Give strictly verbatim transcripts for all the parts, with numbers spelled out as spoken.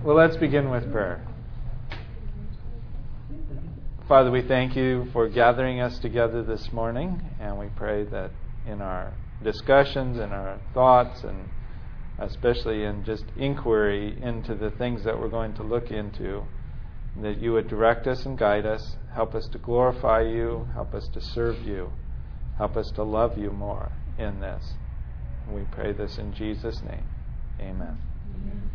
Well, let's begin with prayer. Father, we thank you for gathering us together this morning, and we pray that in our discussions and our thoughts, and especially in just inquiry into the things that we're going to look into, that you would direct us and guide us, help us to glorify you, help us to serve you, help us to love you more in this. We pray this in Jesus' name. Amen. Amen.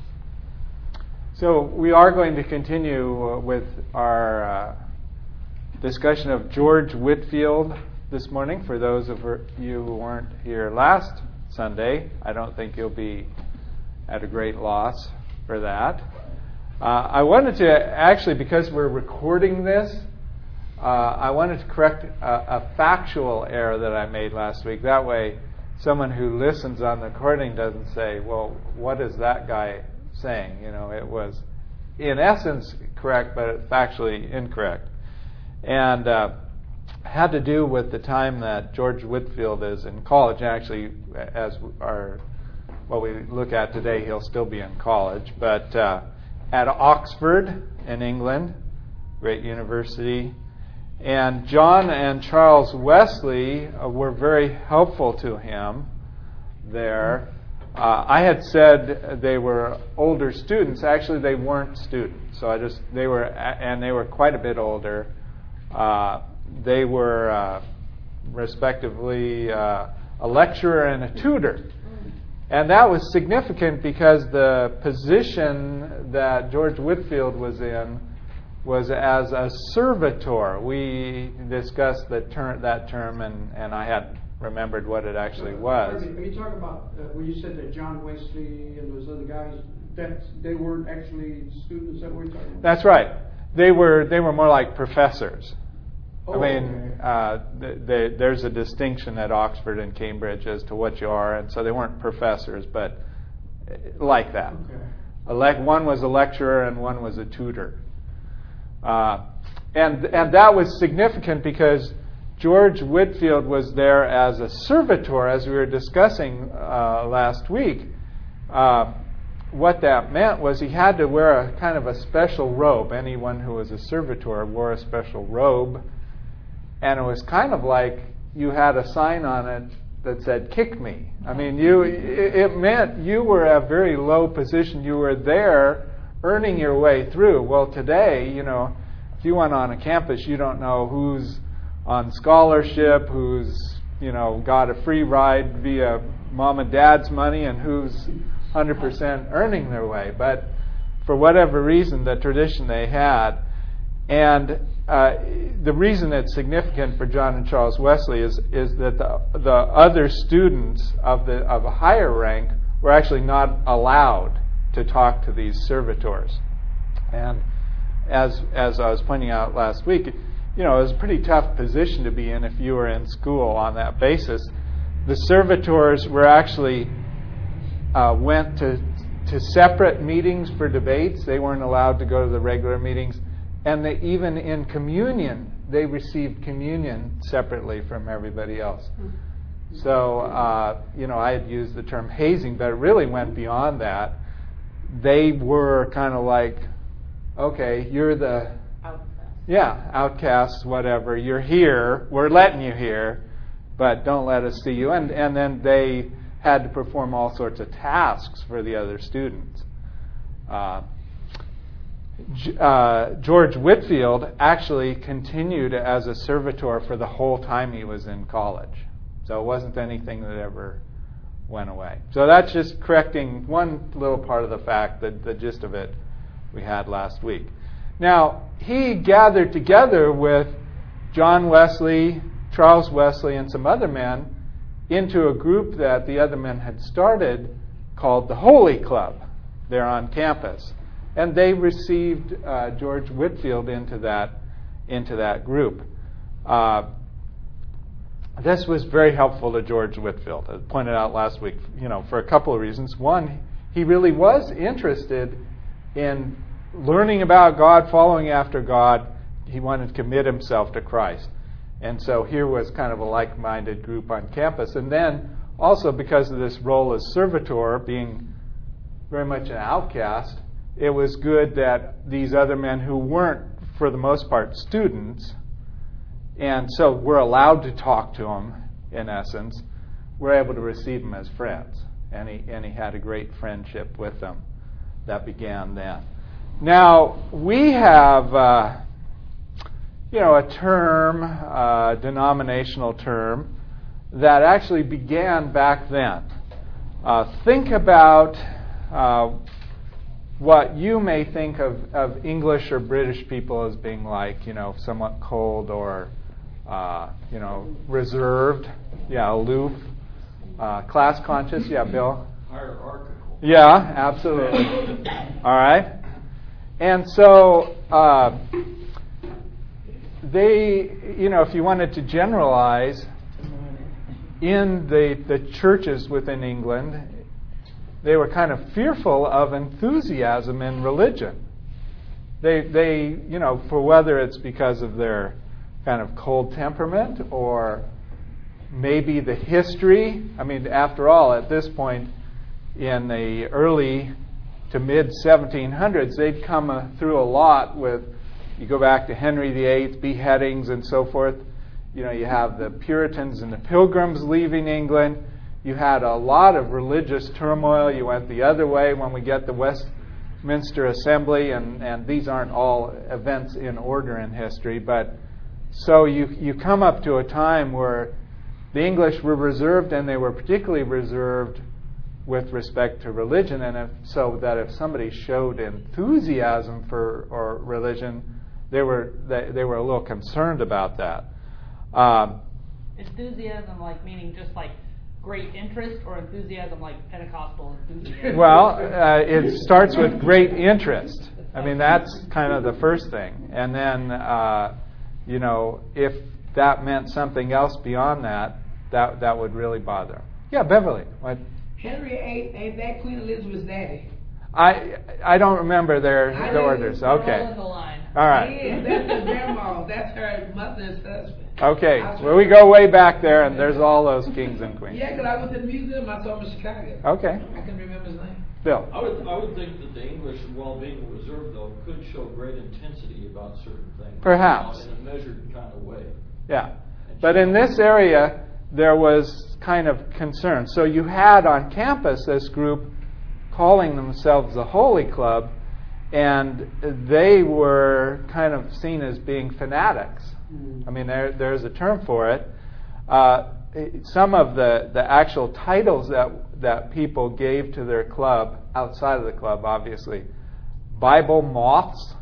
So we are going to continue with our uh, discussion of George Whitefield this morning. For those of you who weren't here last Sunday, I don't think you'll be at a great loss for that. Uh, I wanted to actually, because we're recording this, uh, I wanted to correct a, a factual error that I made last week. That way, someone who listens on the recording doesn't say, well, what is that guy saying? You know, it was in essence correct, but factually incorrect. And uh, had to do with the time that George Whitefield is in college. Actually, as our what we look at today, he'll still be in college. But uh, at Oxford in England, great university. And John and Charles Wesley uh, were very helpful to him there. Uh, I had said they were older students. Actually, they weren't students. So I just they were, and they were quite a bit older. Uh, they were uh, respectively uh, a lecturer and a tutor. And that was significant because the position that George Whitefield was in was as a servitor. We discussed the ter- that term, and, and I had remembered what it actually was. Are you talking about uh, when you said that John Wesley and those other guys, that they weren't actually students that we're talking about? That's right. They were they were more like professors. Oh, I mean, okay. uh, they, they, there's a distinction at Oxford and Cambridge as to what you are, and so they weren't professors, but like that. Okay. A le- one was a lecturer and one was a tutor. Uh, and and that was significant because George Whitefield was there as a servitor, as we were discussing uh, last week. Uh, what that meant was he had to wear a kind of a special robe. Anyone who was a servitor wore a special robe. And it was kind of like you had a sign on it that said, "Kick me." I mean, you it, it meant you were at a very low position. You were there earning your way through. Well, today, you know, if you went on a campus, you don't know who's on scholarship, who's, you know, got a free ride via mom and dad's money, and who's one hundred percent earning their way. But for whatever reason, the tradition they had, and uh, the reason it's significant for John and Charles Wesley is is that the the other students of the of a higher rank were actually not allowed to talk to these servitors. And as as I was pointing out last week, you know, it was a pretty tough position to be in if you were in school on that basis. The servitors were actually uh, went to to separate meetings for debates. They weren't allowed to go to the regular meetings. And they, even in communion, they received communion separately from everybody else. So, uh, you know, I had used the term hazing, but it really went beyond that. They were kind of like, okay, you're the Outcast. Yeah, outcasts, whatever. You're here. We're letting you here, but don't let us see you. And and then they had to perform all sorts of tasks for the other students. Uh, Uh, George Whitefield actually continued as a servitor for the whole time he was in college. So it wasn't anything that ever went away. So that's just correcting one little part of the fact, that the gist of it we had last week. Now, he gathered together with John Wesley, Charles Wesley, and some other men into a group that the other men had started called the Holy Club there on campus. And they received uh, George Whitefield into that into that group. Uh, this was very helpful to George Whitefield, as pointed out last week. You know, for a couple of reasons. One, he really was interested in learning about God, following after God. He wanted to commit himself to Christ, and so here was kind of a like-minded group on campus. And then also because of this role as servitor, being very much an outcast, it was good that these other men who weren't, for the most part, students, and so were allowed to talk to him, in essence, were able to receive him as friends. And he, and he had a great friendship with them that began then. Now, we have, uh, you know, a term, a denominational term, that actually began back then. Uh, think about uh, what you may think of, of English or British people as being like, you know, somewhat cold or, uh, you know, reserved, yeah, aloof, uh, class conscious, yeah, Bill? Hierarchical. Yeah, absolutely. All right. And so uh, they, you know, if you wanted to generalize, in the, the churches within England, they were kind of fearful of enthusiasm in religion. They, they, you know, for whether it's because of their kind of cold temperament or maybe the history. I mean, after all, at this point in the early to mid seventeen hundreds, they'd come uh, through a lot with, you go back to Henry the Eighth, beheadings and so forth. You know, you have the Puritans and the Pilgrims leaving England. You had a lot of religious turmoil. You went the other way when we get the Westminster Assembly, and, and these aren't all events in order in history. But so you, you come up to a time where the English were reserved, and they were particularly reserved with respect to religion, and if, so that if somebody showed enthusiasm for or religion, they were they, they were a little concerned about that. Um, enthusiasm, like meaning just like great interest, or enthusiasm like Pentecostal enthusiasm? Well, uh, it starts with great interest. I mean, that's kind of the first thing. And then, uh, you know, if that meant something else beyond that, that that would really bother them. Yeah, Beverly. What? Henry the Eighth, ain't that Queen Elizabeth's daddy? I I don't remember their I the do. orders. They're Okay. all in the line. All right. Yeah, that's her grandma. That's her mother's husband. Okay. Well, we go way back there, and there's all those kings and queens. Yeah, because I went to the museum. I saw him in Chicago. Okay. I couldn't remember his name. Bill. I would, I would think that the English, while being reserved, though, could show great intensity about certain things. Perhaps. You know, in a measured kind of way. Yeah. But in this area, there was kind of concern. So you had on campus this group calling themselves the Holy Club, and they were kind of seen as being fanatics. I mean, there, there's a term for it. Uh, some of the, the actual titles that that people gave to their club, outside of the club, obviously, Bible moths,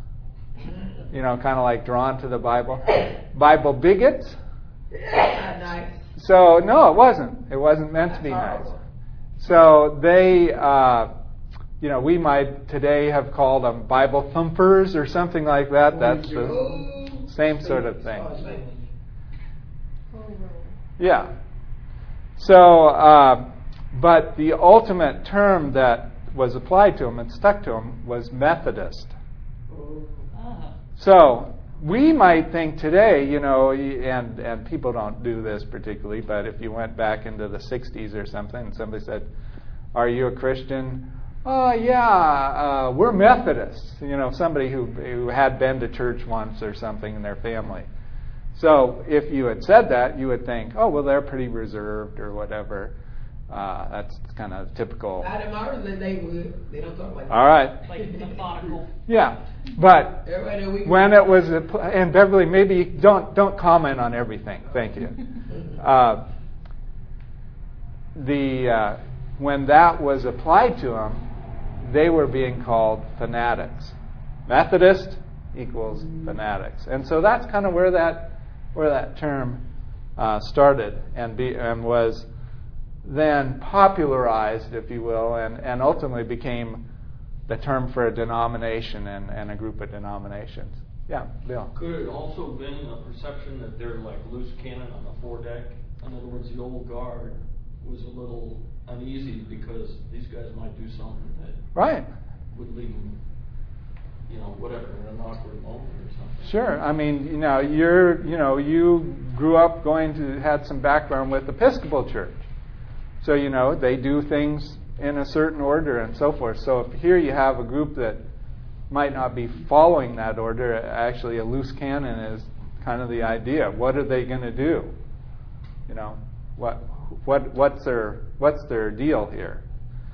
you know, kind of like drawn to the Bible. Bible bigots. Not nice. So, no, it wasn't. It wasn't meant to be nice. So they, uh, you know, we might today have called them Bible thumpers or something like that. That's the same sort of thing. Yeah. So, uh, but the ultimate term that was applied to him and stuck to him was Methodist. Ah. So we might think today, you know, and and people don't do this particularly, but if you went back into the sixties or something and somebody said, "Are you a Christian?" "Oh, yeah, uh, we're Methodists." You know, somebody who who had been to church once or something in their family. So if you had said that, you would think, "Oh, well, they're pretty reserved or whatever." Uh, that's kind of typical. Not in my religion, they would. They don't talk like that. All right. Like methodical. Yeah, but Everybody that we when it was, a, and Beverly, maybe don't don't comment on everything. Thank you. Uh, the uh, when that was applied to them, they were being called fanatics. Methodist equals fanatics, and so that's kind of where that where that term uh, started and be and was then popularized, if you will, and, and ultimately became the term for a denomination and, and a group of denominations. Yeah, Bill. Could it also been a perception that they're like loose cannon on the foredeck? In other words, the old guard was a little uneasy because these guys might do something that Right. would leave them, you know, whatever, in an awkward moment or something. Sure. I mean, you know, you're, you know, you grew up going to, had some background with Episcopal Church. So, you know, they do things in a certain order and so forth. So if here you have a group that might not be following that order. Actually, a loose cannon is kind of the idea. What are they going to do? You know, what what what's their what's their deal here?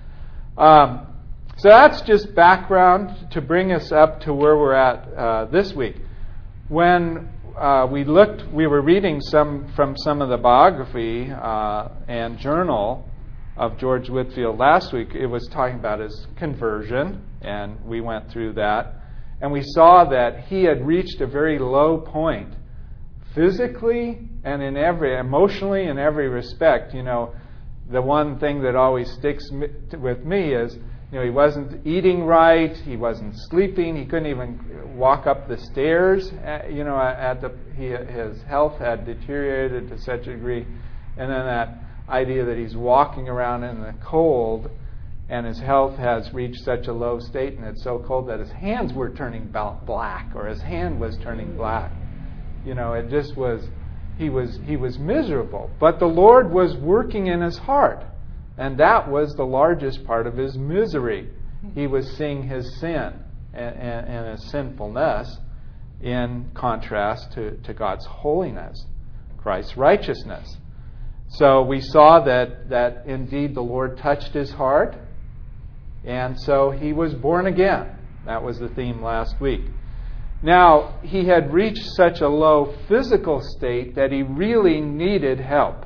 Um, so that's just background to bring us up to where we're at uh, this week. When uh, we looked, we were reading some from some of the biography uh, and journal of George Whitefield last week. It was talking about his conversion, and we went through that. And we saw that he had reached a very low point, physically and in every, emotionally in every respect. You know, the one thing that always sticks with me is, you know, he wasn't eating right, he wasn't sleeping, he couldn't even walk up the stairs. At, you know, at the he, his health had deteriorated to such a degree, and then that idea that he's walking around in the cold, and his health has reached such a low state, and it's so cold that his hands were turning black, or his hand was turning black. You know, it just was, he was he was miserable. But the Lord was working in his heart, and that was the largest part of his misery. He was seeing his sin and, and, and his sinfulness in contrast to, to God's holiness, Christ's righteousness. So we saw that, that indeed the Lord touched his heart, and so he was born again. That was the theme last week. Now, he had reached such a low physical state that he really needed help.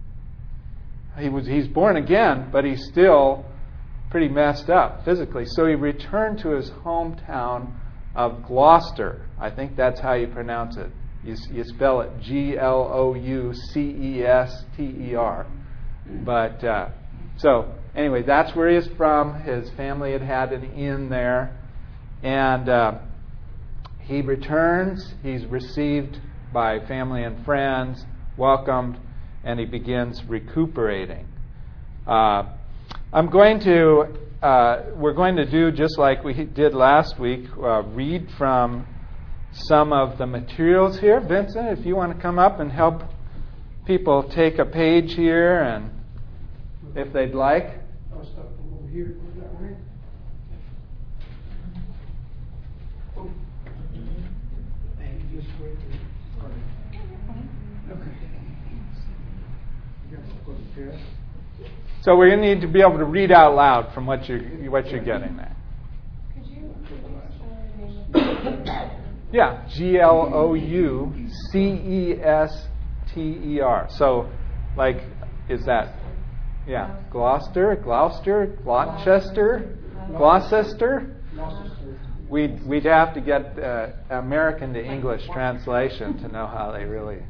He was he's born again, but he's still pretty messed up physically. So he returned to his hometown of Gloucester. I think that's how you pronounce it. You, you spell it G L O U C E S T E R. But, uh, so, anyway, that's where he is from. His family had had an inn there. And uh, he returns. He's received by family and friends, welcomed, and he begins recuperating. Uh, I'm going to, uh, we're going to do just like we did last week, uh, read from some of the materials here. Vincent, if you want to come up and help people take a page here, and if they'd like. I'll stop over here. That way. Oh. And you just wait. Okay. You gotta go to the test. So we're going to need to be able to read out loud from what you're what you're getting there. Could you please spell your name? Yeah, G L O U C E S T E R. So, like, is that, yeah, Gloucester, Gloucester, Gloucester, Gloucester? We'd, we'd have to get uh, American to English translation to know how they really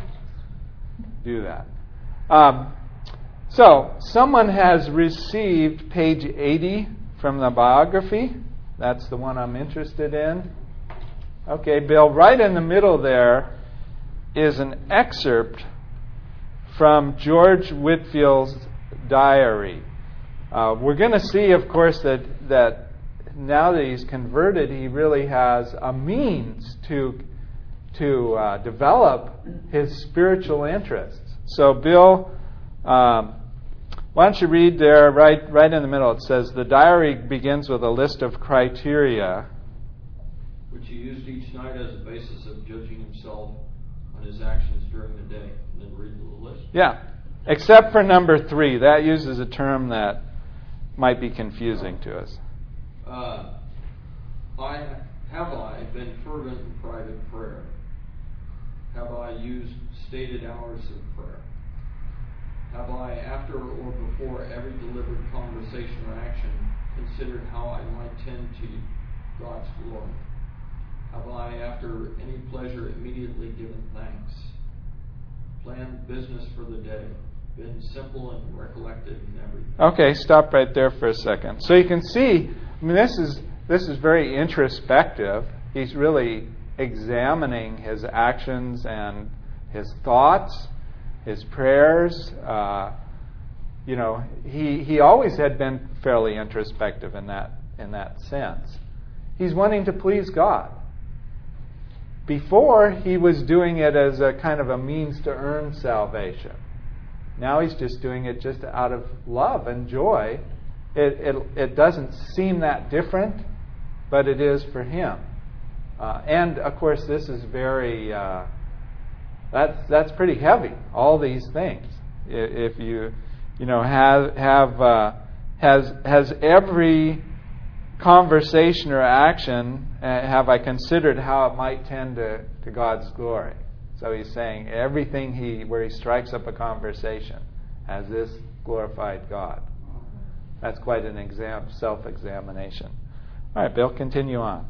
do that. Um, so, someone has received page eighty from the biography. That's the one I'm interested in. Okay, Bill, right in the middle there is an excerpt from George Whitefield's diary. Uh, we're going to see, of course, that, that now that he's converted, he really has a means to, to uh, develop his spiritual interests. So, Bill, um, why don't you read there, right, right in the middle? It says, the diary begins with a list of criteria which he used each night as a basis of judging himself on his actions during the day. And then read the list. Yeah, except for number three. That uses a term that might be confusing to us. Uh, I have I been fervent in private prayer? Have I used stated hours of prayer? Have I, after or before every deliberate conversation or action, considered how I might tend to God's glory? Have I, after any pleasure, immediately given thanks? Planned business for the day? Been simple and recollected in everything? Okay, stop right there for a second. So you can see, I mean, this is this is very introspective. He's really examining his actions and his thoughts, his prayers. Uh, you know, he he always had been fairly introspective in that in that sense. He's wanting to please God. Before, he was doing it as a kind of a means to earn salvation. Now he's just doing it just out of love and joy. It it, it doesn't seem that different but it is for him. Uh, and of course, this is very uh, that's that's pretty heavy. All these things, if you you know have have uh, has has every conversation or action uh, have I considered how it might tend to, to God's glory. So he's saying everything he where he strikes up a conversation has this glorified God. That's quite an exam self-examination. All right, Bill, continue on.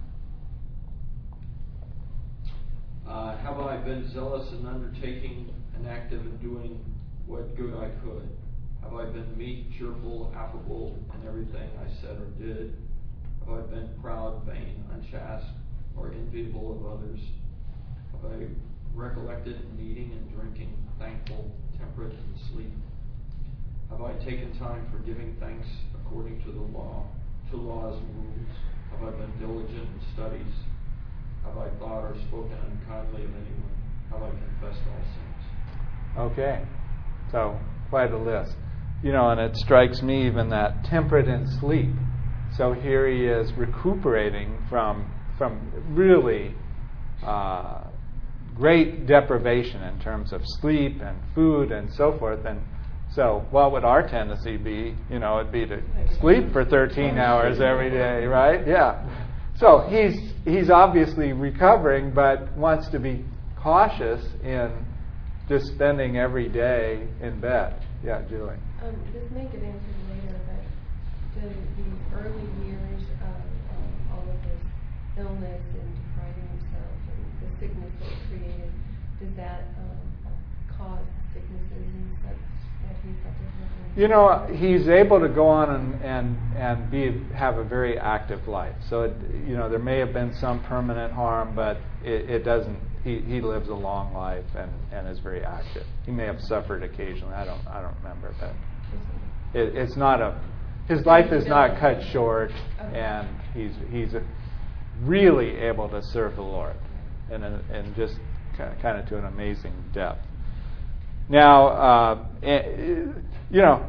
Uh, have I been zealous in undertaking and active in doing what good I could? Have I been meek, cheerful, affable in everything I said or did? Have I been proud, vain, unchaste, or enviable of others? Have I recollected in eating and drinking, thankful, temperate, and sleep? Have I taken time for giving thanks according to the law, to laws and rules? Have I been diligent in studies? Have I thought or spoken unkindly of anyone? Have I confessed all sins? Okay, so quite a list. You know, and it strikes me even that temperate in sleep. So here he is recuperating from from really uh, great deprivation in terms of sleep and food and so forth. And so what would our tendency be? You know, it'd be to sleep for thirteen hours every day, right? Yeah. So he's he's obviously recovering, but wants to be cautious in just spending every day in bed. Yeah, Julie. Um, this may get answered later, but the, these early years of um, all of this illness and depriving himself and the sickness that it created, does that um, cause sicknesses and such that he suffered from? You know, he's able to go on and and, and be have a very active life. So, it, you know, there may have been some permanent harm, but it, it doesn't. He, he lives a long life and, and is very active. He may have suffered occasionally. I don't I don't remember, but it, it's not a. His life is not cut short, and he's he's really able to serve the Lord, and and just kind of to an amazing depth. Now, uh, you know,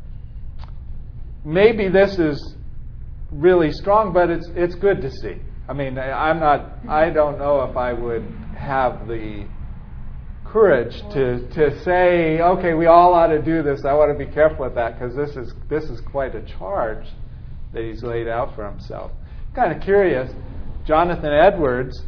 maybe this is really strong, but it's it's good to see. I mean, I'm not. I don't know if I would have the courage to to say, okay, we all ought to do this. I want to be careful with that because this is this is quite a charge that he's laid out for himself. Kind of curious. Jonathan Edwards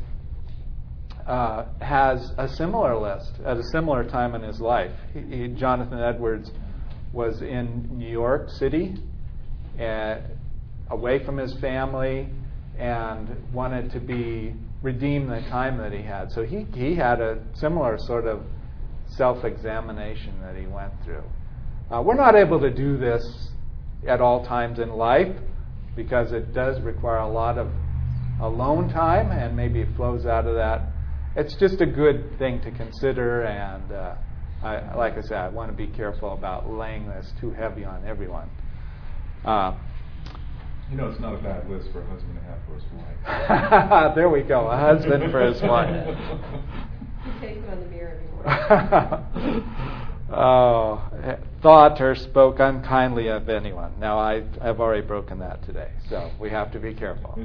uh, has a similar list at a similar time in his life. He, he, Jonathan Edwards was in New York City, uh, away from his family, and wanted to be redeem the time that he had. So he, he had a similar sort of self-examination that he went through. Uh, we're not able to do this at all times in life because it does require a lot of alone time, and maybe it flows out of that. It's just a good thing to consider, and uh, I, like I said, I want to be careful about laying this too heavy on everyone. Uh, You know, it's not a bad list for a husband to have for his wife. There we go, a husband for his wife. He takes it on the mirror every morning. Oh, thought or spoke unkindly of anyone. Now, I, I've already broken that today, so we have to be careful.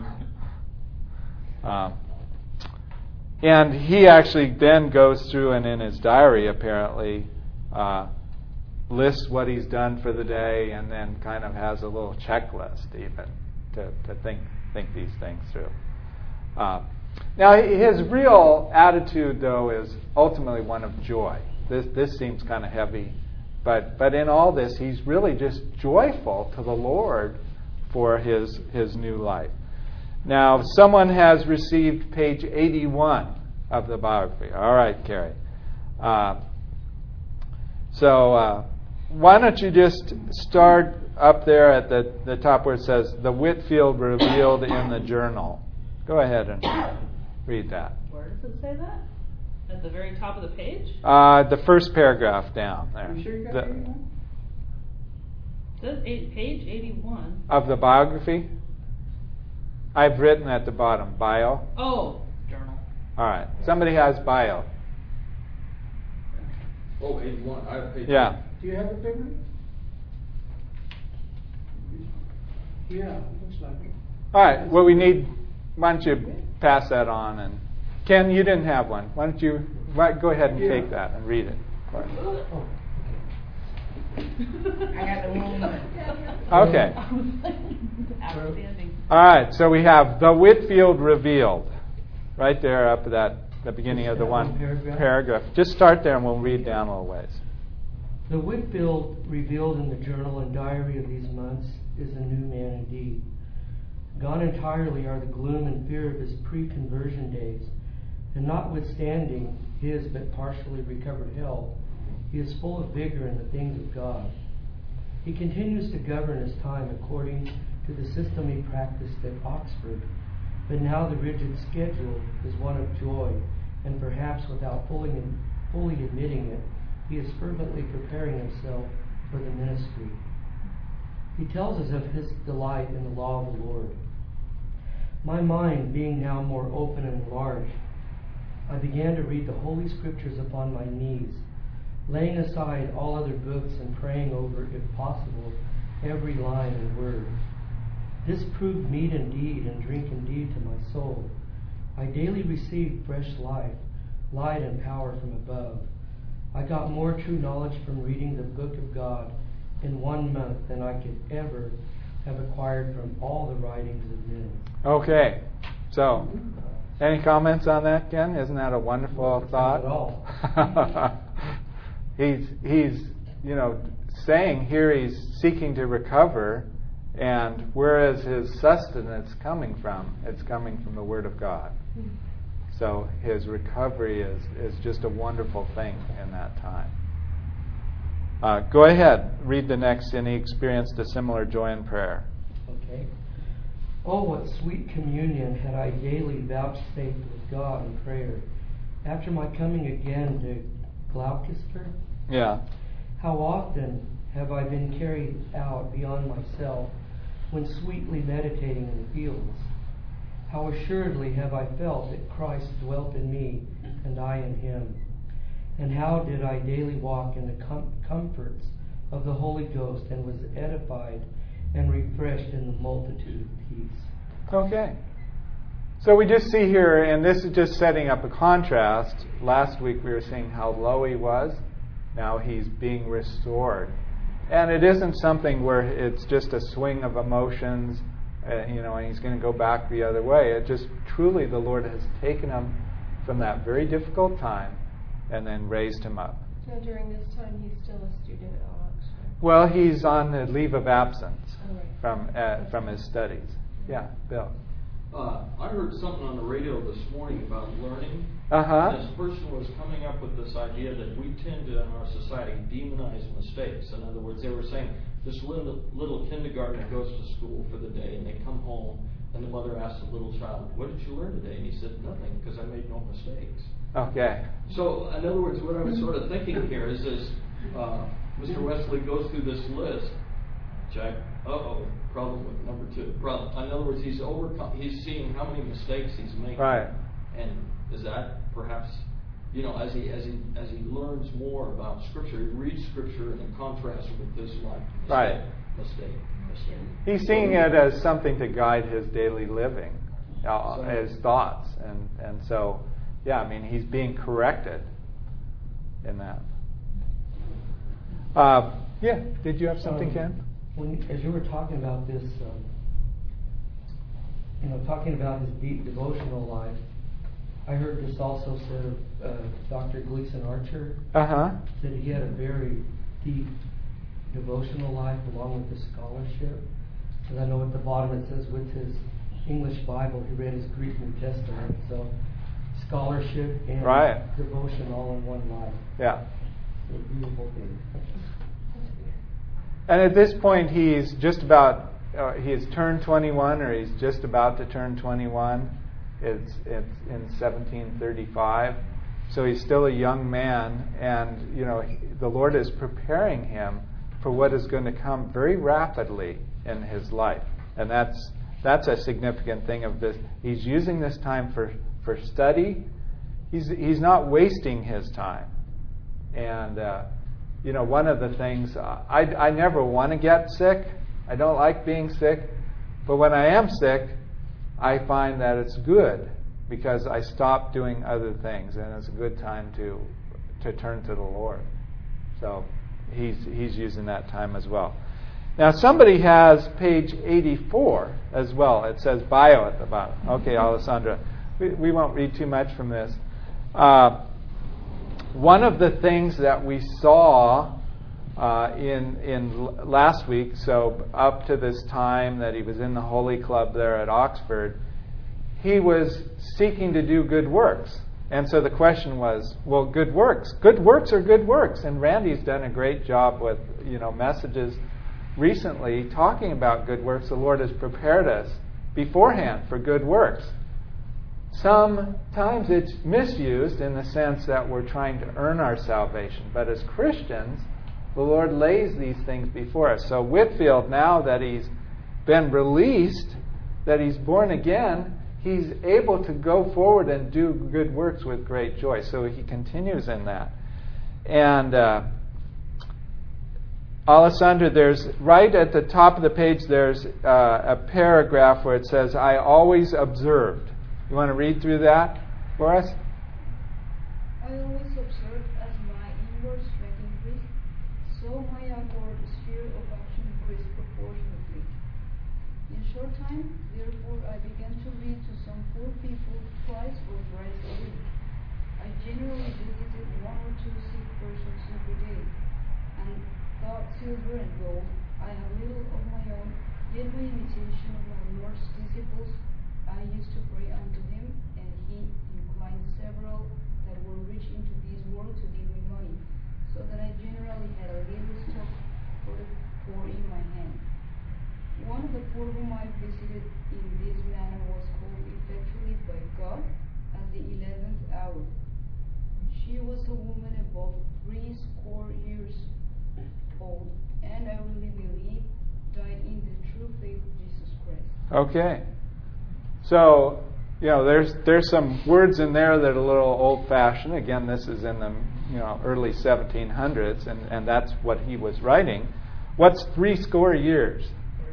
Um, and he actually then goes through and in his diary, apparently, uh, lists what he's done for the day, and then kind of has a little checklist even to, to think think these things through. Uh, now, his real attitude, though, is ultimately one of joy. This this seems kind of heavy, but but in all this, he's really just joyful to the Lord for his his new life. Now, someone has received page eighty-one of the biography. All right, Carrie. Uh, so. Uh, Why don't you just start up there at the, the top where it says, the Whitefield revealed in the journal. Go ahead and read that. Where does it say that? At the very top of the page? Uh, the first paragraph down there. You sure you got The- eighty-one? It says eight, page eighty-one. of the biography. I've written at the bottom, bio. Oh, journal. All right. Somebody has bio. Oh, eighty-one. I have page. Yeah. Do you have a paper? Yeah, looks like it. All right. Well, we need why don't you pass that on? And Ken, you didn't have one. Why don't you why, go ahead and Yeah. take that and read it? Oh, okay. I got the wrong one. Okay. Outstanding. All right. So we have the Whitefield Revealed, right there up at that the beginning of the That one one paragraph? paragraph. Just start there, and we'll read down a little ways. The Whitefield revealed in the journal and diary of these months is a new man indeed. Gone entirely are the gloom and fear of his pre-conversion days, and notwithstanding his but partially recovered health, he is full of vigor in the things of God. He continues to govern his time according to the system he practiced at Oxford, but now the rigid schedule is one of joy, and perhaps without fully, fully admitting it, he is fervently preparing himself for the ministry. He tells us of his delight in the law of the Lord. My mind being now more open and enlarged, I began to read the Holy Scriptures upon my knees, laying aside all other books and praying over, if possible, every line and word. This proved meat indeed and drink indeed to my soul. I daily received fresh life, light and power from above. I got more true knowledge from reading the book of God in one month than I could ever have acquired from all the writings of men. Okay. So, any comments on that, Ken? Isn't that a wonderful thought? Not at all. he's he's you know saying here he's seeking to recover, and whereas his sustenance coming from, it's coming from the Word of God. So his recovery is, is just a wonderful thing in that time. Uh, go ahead, read the next. And he experienced a similar joy in prayer. Okay. Oh, what sweet communion had I daily vouchsafed with God in prayer. After my coming again to Gloucester, Yeah. how often have I been carried out beyond myself when sweetly meditating in the fields? How assuredly have I felt that Christ dwelt in me and I in him? And how did I daily walk in the com- comforts of the Holy Ghost and was edified and refreshed in the multitude of peace. Okay. So we just see here, and this is just setting up a contrast. Last week we were seeing how low he was. Now he's being restored. And it isn't something where it's just a swing of emotions, uh, you know, and he's going to go back the other way. It just truly the Lord has taken him from that very difficult time and then raised him up. So during this time, he's still a student at Oxford. Well, he's on a leave of absence Oh, right. from uh, from his studies. Yeah, Bill. Uh, I heard something on the radio this morning about learning. Uh-huh. This person was coming up with this idea that we tend to, in our society, demonize mistakes. In other words, they were saying this little, little kindergartner goes to school for the day, and they come home, and the mother asks the little child, "What did you learn today?" And he said, "Nothing, because I made no mistakes." Okay. So, in other words, what I was sort of thinking here is this, uh, Mister Wesley goes through this list, check, uh-oh, problem with number two. Problem. In other words, he's overcome, he's seeing how many mistakes he's making. Right. And is that perhaps, you know, as he as he as he learns more about Scripture, he reads Scripture in contrast with this life. Mistake, Right. Mistake, mistake. He's seeing it as something to guide his daily living, uh, his thoughts. And, and so, yeah, I mean, he's being corrected in that. Uh, yeah, did you have something, Um, Ken? When, as you were talking about this, um, you know, talking about his deep devotional life, I heard this also said of uh, Doctor Gleason Archer, Uh-huh. that he had a very deep devotional life along with his scholarship. And I know at the bottom it says with his English Bible, he read his Greek New Testament. So scholarship and Right. devotion all in one life. Yeah. So a beautiful thing. And at this point, he's just about, uh, he has turned twenty-one, or he's just about to turn twenty-one. It's, it's in seventeen thirty-five. So he's still a young man, and, you know, he, the Lord is preparing him for what is going to come very rapidly in his life. And that's that's a significant thing of this. He's using this time for, for study. He's he's not wasting his time. And, uh, you know, one of the things, uh, I, I never want to get sick. I don't like being sick. But when I am sick, I find that it's good because I stopped doing other things, and it's a good time to to turn to the Lord. So he's he's using that time as well. Now somebody has page eighty-four as well. It says bio at the bottom. Okay, Alessandra, we, we won't read too much from this. Uh, one of the things that we saw uh, in in last week, so up to this time that he was in the Holy Club there at Oxford, he was seeking to do good works. And so the question was, well, good works. Good works are good works. And Randy's done a great job with, you know, messages recently talking about good works. The Lord has prepared us beforehand for good works. Sometimes it's misused in the sense that we're trying to earn our salvation. But as Christians, the Lord lays these things before us. So Whitfield, now that he's been released, that he's born again, he's able to go forward and do good works with great joy. So he continues in that. And uh, Alessandra, there's right at the top of the page, there's uh, a paragraph where it says, I always observed. You want to read through that for us? I always observed as my inward strength increased, so my outward sphere of action increased proportionately. In short time, therefore, I began to read to some poor people twice or thrice a week. I generally visited one or two sick persons every day, and thought silver and gold, I have little of my own, yet by imitation of my Lord's disciples, I used to pray unto him, and he inclined several that were rich into this world to give me money, so that I generally had a little stock for the poor in my hand. One of the poor whom I visited in this manner was called effectually by God at the eleventh hour. She was a woman above three score years old, and I really believe died in the true faith of Jesus Christ. Okay. So, you know, there's there's some words in there that are a little old-fashioned. Again, this is in the, you know, early seventeen hundreds, and, and that's what he was writing. What's three score years?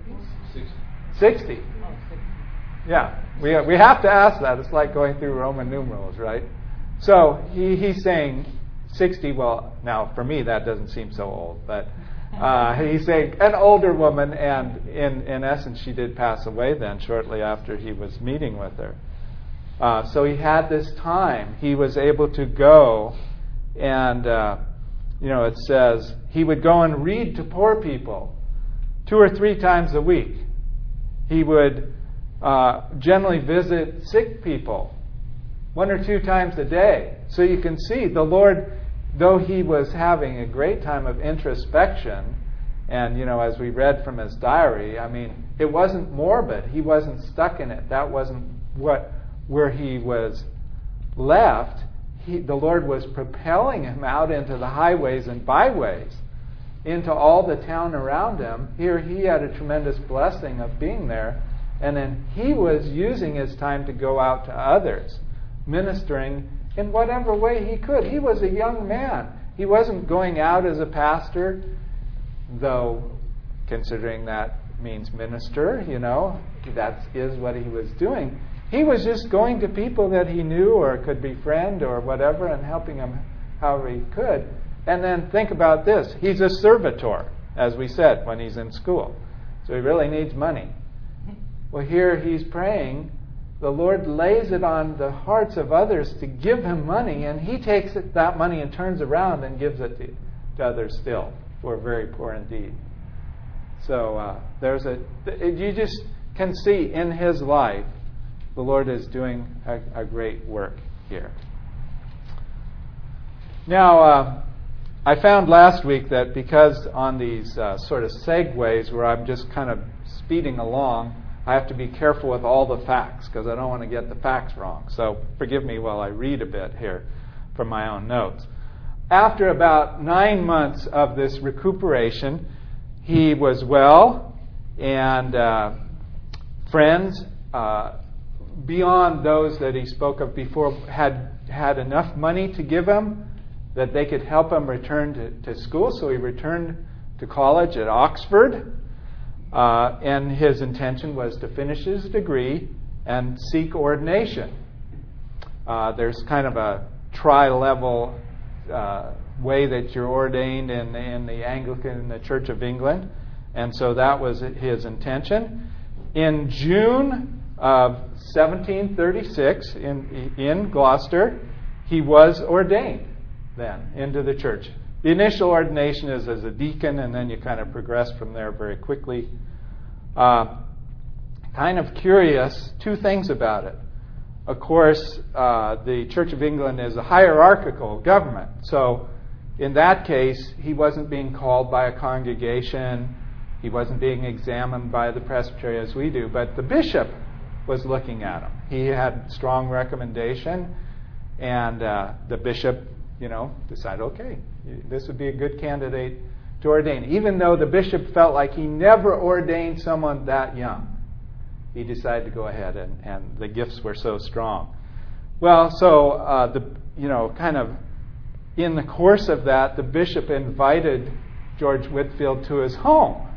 Sixty. Yeah, we we have to ask that. It's like going through Roman numerals, right? So he he's saying sixty. Well, now for me that doesn't seem so old, but uh, he's saying an older woman, and in in essence she did pass away then shortly after he was meeting with her. Uh, so he had this time. He was able to go, and uh, you know, it says he would go and read to poor people two or three times a week. He would uh, generally visit sick people one or two times a day. So you can see the Lord, though he was having a great time of introspection, and, you know, as we read from his diary, I mean, it wasn't morbid. He wasn't stuck in it. That wasn't what where he was left. He, the Lord was propelling him out into the highways and byways, into all the town around him. Here he had a tremendous blessing of being there, and then he was using his time to go out to others, ministering in whatever way he could. He was a young man. He wasn't going out as a pastor, though considering that means minister, you know, that is what he was doing. He was just going to people that he knew or could befriend or whatever and helping them however he could. And then think about this. He's a servitor, as we said, when he's in school. So he really needs money. Well, here he's praying. The Lord lays it on the hearts of others to give him money, and he takes it, that money and turns around and gives it to, to others still, who are very poor indeed. So uh, there's a, you just can see in his life, the Lord is doing a, a great work here. Now, uh, I found last week that because on these uh, sort of segues where I'm just kind of speeding along, I have to be careful with all the facts because I don't want to get the facts wrong. So forgive me while I read a bit here from my own notes. After about nine months of this recuperation, he was well, and uh, friends uh, beyond those that he spoke of before had had enough money to give him that they could help him return to, to school. So he returned to college at Oxford, uh, and his intention was to finish his degree and seek ordination. Uh, there's kind of a tri-level uh, way that you're ordained in, in the Anglican in the Church of England, and so that was his intention. In June of seventeen thirty-six, in in Gloucester, he was ordained then into the church. The initial ordination is as a deacon, and then you kind of progress from there very quickly. Uh, kind of curious, two things about it. Of course, uh, the Church of England is a hierarchical government. So in that case, he wasn't being called by a congregation. He wasn't being examined by the presbytery as we do. But the bishop was looking at him. He had strong recommendation. And uh, the bishop, you know, decided, okay, this would be a good candidate to ordain. Even though the bishop felt like he never ordained someone that young. He decided to go ahead, and, and the gifts were so strong. Well, so uh, the you know, kind of in the course of that, the bishop invited George Whitefield to his home.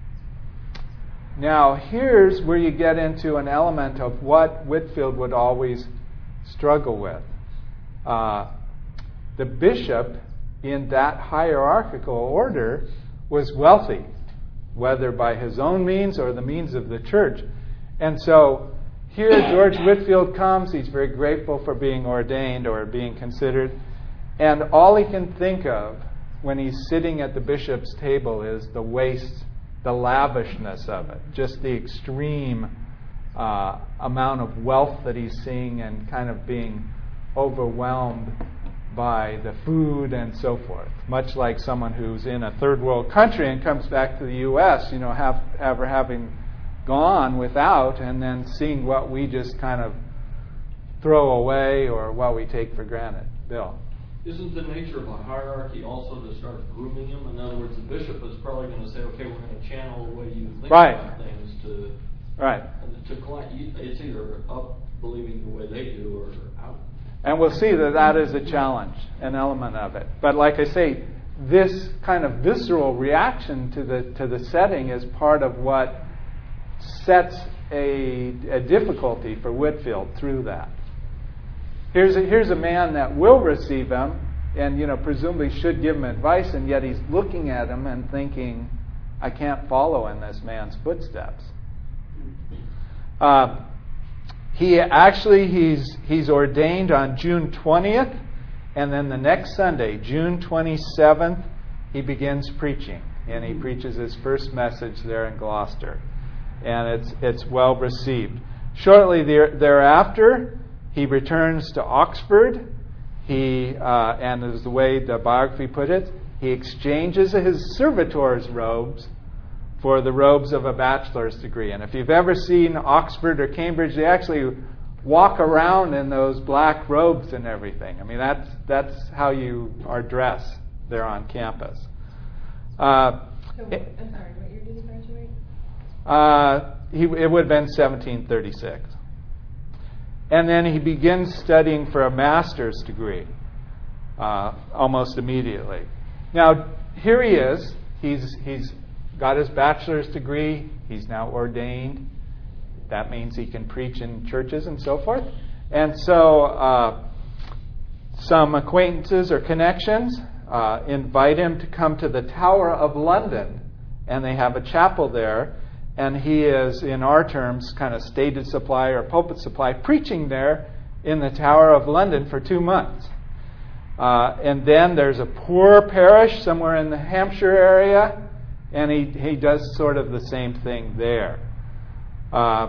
Now, here's where you get into an element of what Whitefield would always struggle with. Uh, the bishop in that hierarchical order was wealthy, whether by his own means or the means of the church. And so here George Whitefield comes. He's very grateful for being ordained or being considered. And all he can think of when he's sitting at the bishop's table is the waste, the lavishness of it, just the extreme uh, amount of wealth that he's seeing and kind of being overwhelmed by the food and so forth. Much like someone who's in a third world country and comes back to the U S, you know, have, ever having gone without and then seeing what we just kind of throw away or what we take for granted. Bill? Isn't the nature of a hierarchy also to start grooming him? In other words, the bishop is probably going to say, okay, we're going to channel the way you think right. about things to... Right. To client, it's either up believing the way they do or out. And we'll see that that is a challenge, an element of it. But like I say, this kind of visceral reaction to the to the setting is part of what sets a, a difficulty for Whitefield through that. Here's a, here's a man that will receive him and, you know, presumably should give him advice, and yet he's looking at him and thinking, I can't follow in this man's footsteps. Uh, he actually, he's he's ordained on June twentieth, and then the next Sunday, June twenty-seventh, he begins preaching, and he preaches his first message there in Gloucester. And it's it's well received. Shortly there, thereafter, he returns to Oxford. He uh, and as the way the biography put it, he exchanges his servitor's robes for the robes of a bachelor's degree. And if you've ever seen Oxford or Cambridge, they actually walk around in those black robes and everything. I mean, that's that's how you are dressed there on campus. Uh, so, what, I'm sorry, what year did he graduate? Uh, he, it would have been seventeen thirty-six. And then he begins studying for a master's degree uh, almost immediately. Now, here he is. He's he's got his bachelor's degree. He's now ordained. That means he can preach in churches and so forth. And so uh, some acquaintances or connections uh, invite him to come to the Tower of London, and they have a chapel there. And he is, in our terms, kind of stated supply or pulpit supply, preaching there in the Tower of London for two months. Uh, and then there's a poor parish somewhere in the Hampshire area, and he, he does sort of the same thing there. Uh,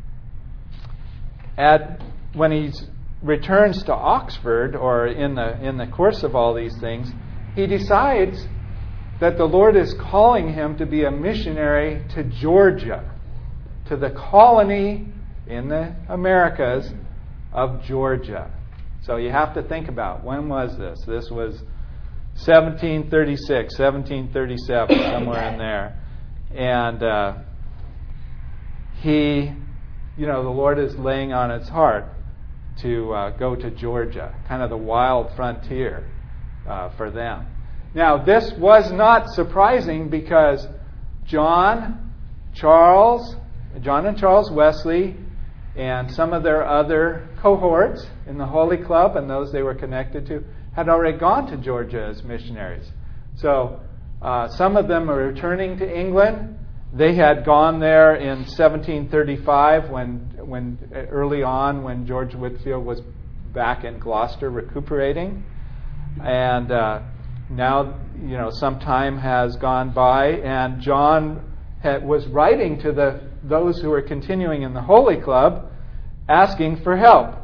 at when he returns to Oxford, or in the in the course of all these things, he decides that the Lord is calling him to be a missionary to Georgia, to the colony in the Americas of Georgia. So you have to think about, when was this? This was seventeen thirty-six, seventeen thirty-seven, somewhere in there. And uh, he, you know, the Lord is laying on his heart to uh, go to Georgia, kind of the wild frontier uh, for them. Now, this was not surprising because John, Charles, John and Charles Wesley And some of their other cohorts in the Holy Club and those they were connected to had already gone to Georgia as missionaries. So uh, some of them are returning to England. They had gone there in seventeen thirty-five when, when early on when George Whitefield was back in Gloucester recuperating. And uh, now, you know, some time has gone by, and John had, was writing to the those who were continuing in the Holy Club, asking for help.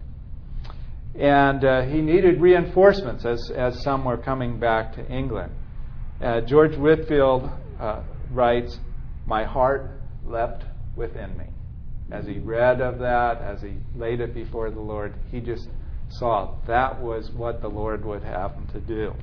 And uh, he needed reinforcements as, as some were coming back to England. Uh, George Whitefield uh, writes, "My heart leapt within me." As he read of that, as he laid it before the Lord, he just saw that was what the Lord would have him to do.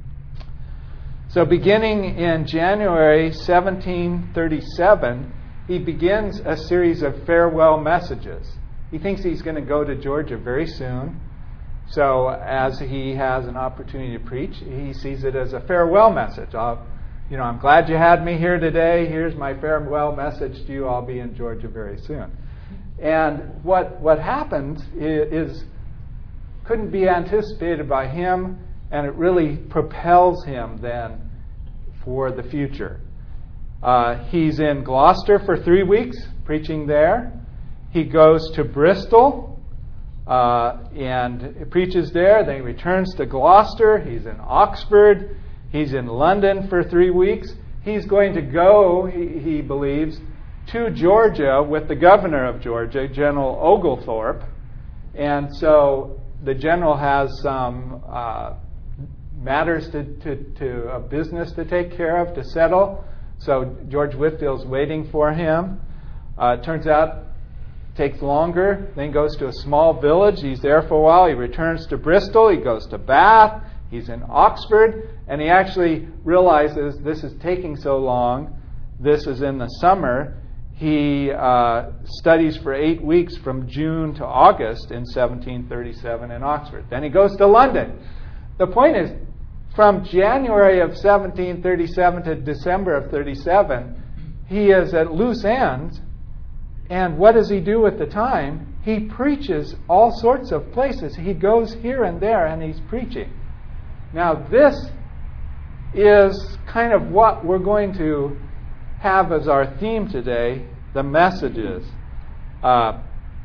So beginning in January seventeen thirty-seven, he begins a series of farewell messages. He thinks he's going to go to Georgia very soon. So as he has an opportunity to preach, he sees it as a farewell message. I'll, you know, I'm glad you had me here today. Here's my farewell message to you. I'll be in Georgia very soon. And what what happens is, is couldn't be anticipated by him, and it really propels him then for the future. Uh, he's in Gloucester for three weeks, preaching there. He goes to Bristol uh, and preaches there. Then he returns to Gloucester. He's in Oxford. He's in London for three weeks. He's going to go, he, he believes, to Georgia with the governor of Georgia, General Oglethorpe. And so the general has some uh, matters to, to, to a business to take care of, to settle. So George Whitefield's waiting for him. Uh, it turns out it takes longer. Then he goes to a small village. He's there for a while. He returns to Bristol. He goes to Bath. He's in Oxford. And he actually realizes this is taking so long. This is in the summer. He uh, studies for eight weeks from June to August in seventeen thirty-seven in Oxford. Then he goes to London. The point is, from January of seventeen thirty-seven to December of thirty-seven, he is at loose ends. And what does he do with the time? He preaches all sorts of places. He goes here and there and he's preaching. Now this is kind of what we're going to have as our theme today, the messages uh,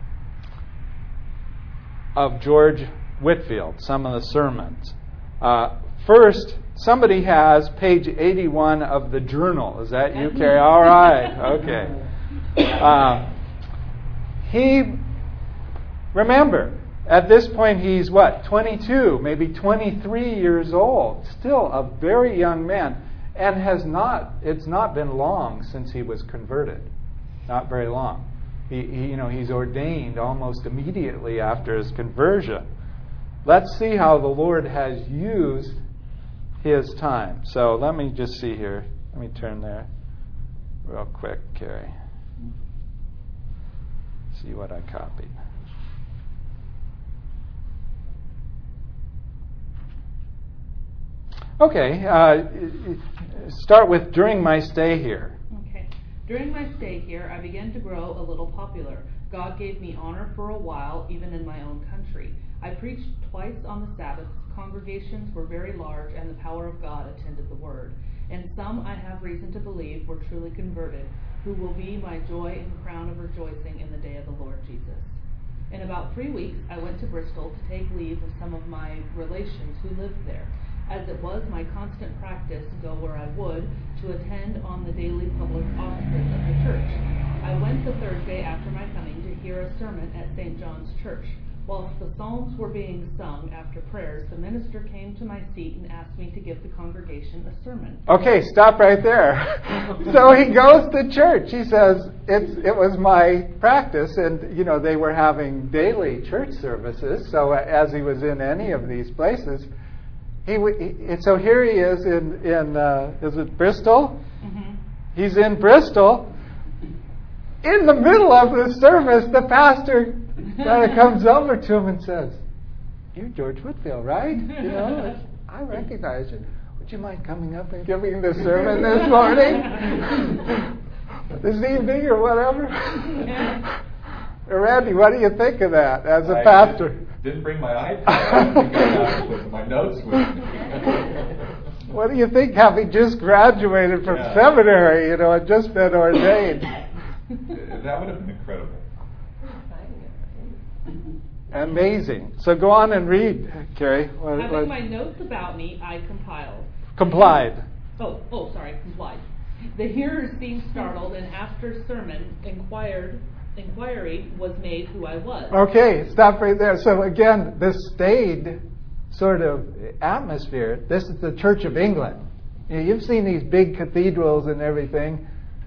of George Whitefield, some of the sermons. Uh, first, somebody has page eighty-one of the journal. Is that you, Carrie? All right. Okay. Um, he, remember, at this point he's what, twenty-two, maybe twenty-three years old, still a very young man, and has not, it's not been long since he was converted. Not very long. He, he, you know, he's ordained almost immediately after his conversion. Let's see how the Lord has used his time. So let me just see here. Let me turn there real quick, Carrie. See what I copied. Okay, uh, start with during my stay here. Okay. During my stay here, I began to grow a little popular. God gave me honor for a while, even in my own country. I preached twice on the Sabbaths. Congregations were very large, and the power of God attended the word. And some, I have reason to believe, were truly converted, who will be my joy and crown of rejoicing in the day of the Lord Jesus. In about three weeks, I went to Bristol to take leave of some of my relations who lived there, as it was my constant practice, go where I would, to attend on the daily public offices of the church. I went the Thursday after my coming to hear a sermon at Saint John's Church. Whilst the psalms were being sung after prayers, the minister came to my seat and asked me to give the congregation a sermon. Okay, stop right there. So he goes to church. He says, it's, it was my practice, and, you know, they were having daily church services, so as he was in any of these places, he, he so here he is in, in uh, is it Bristol? Mm-hmm. He's in Bristol. In the middle of the service, the pastor kind of comes over to him and says, "You're George Whitefield, right? You know, I recognize you. Would you mind coming up and giving the sermon this morning, this evening, or whatever?" Randy, what do you think of that as a I pastor? Didn't, didn't bring my iPad. I think I got with my notes with me. What do you think, having just graduated from Yeah. seminary, you know, and just been ordained? That would have been incredible. Amazing. So go on and read, Carrie. What, Having what- my notes about me, I compiled. Complied. Oh, oh, sorry, complied. The hearers seemed startled, and after sermon, inquired, inquiry was made who I was. Okay, stop right there. So again, this staid sort of atmosphere. This is the Church of England. You know, you've seen these big cathedrals and everything.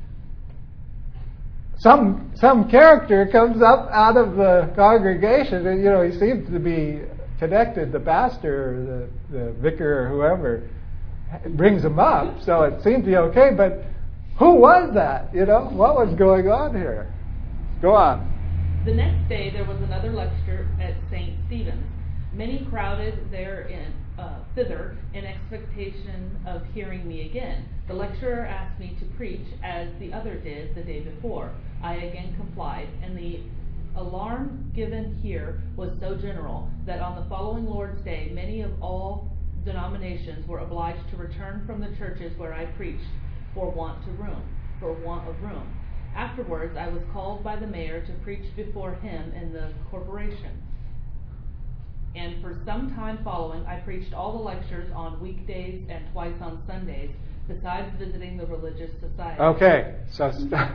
Some some character comes up out of the congregation, and you know he seems to be connected. The pastor, or the the vicar, or whoever brings him up, so it seems to be okay. But who was that? You know, what was going on here? Go on. The next day there was another lecture at Saint Stephen's. Many crowded therein, uh, thither in expectation of hearing me again. The lecturer asked me to preach as the other did the day before. I again complied, and the alarm given here was so general that on the following Lord's Day many of all denominations were obliged to return from the churches where I preached for want to room, for want of room. Afterwards, I was called by the mayor to preach before him in the corporation. And for some time following, I preached all the lectures on weekdays and twice on Sundays, besides visiting the religious society. Okay, so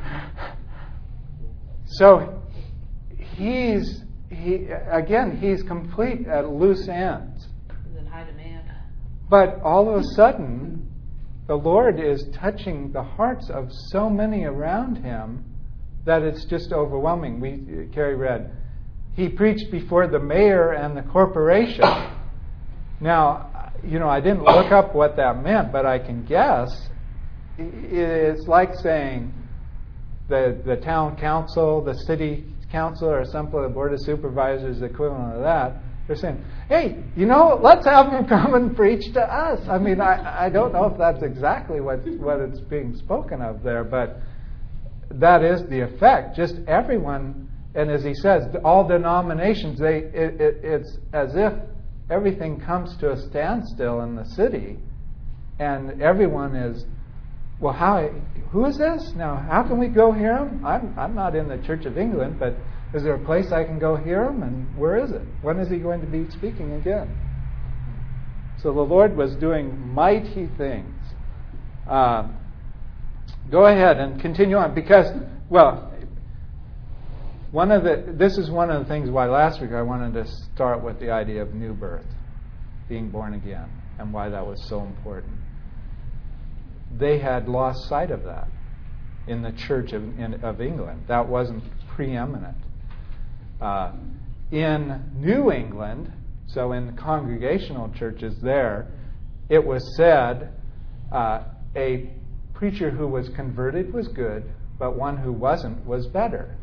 so he's he again he's complete at loose ends. He's in high demand. But all of a sudden, the Lord is touching the hearts of so many around him that it's just overwhelming. We Carrie read, he preached before the mayor and the corporation. Now, you know, I didn't look up what that meant, but I can guess. It's like saying the the town council, the city council, or some of the board of supervisors, the equivalent of that. They're saying, hey, you know, let's have him come and preach to us. I mean, I, I don't know if that's exactly what, what it's being spoken of there, but that is the effect. Just everyone, and as he says, all denominations, they it, it, it's as if everything comes to a standstill in the city, and everyone is, well, how? Who is this? Now, how can we go hear him? I'm I'm not in the Church of England, but is there a place I can go hear him? And where is it? When is he going to be speaking again? So the Lord was doing mighty things. Um, go ahead and continue on, because, well, one of the this is one of the things why last week I wanted to start with the idea of new birth, being born again, and why that was so important. They had lost sight of that in the Church of, in, of England. That wasn't preeminent. Uh, in New England, so in congregational churches there, it was said uh, a preacher who was converted was good, but one who wasn't was better.